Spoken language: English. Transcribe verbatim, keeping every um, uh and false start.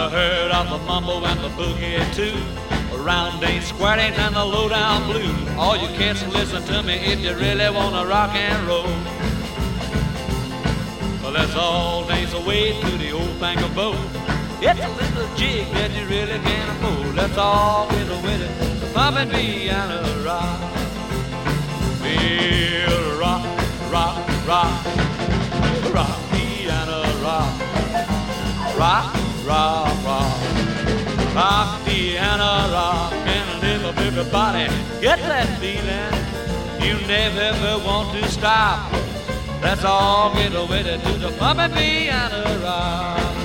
never heard of the mumbo and the boogie too. Around ain't square ain't and the low down blues. All you kids listen to me if you really wanna rock and roll. Well, let's all dance away to the old fangle boat. It's a little jig that you really can't afford. Let's all get with it, the pumping piano rock. Feel rock, rock, rock, rock, piano rock, rock, rock, rock, rock, piano rock, and a little everybody get that feeling you never ever want to stop. Let's all get with it to the pumping piano rock.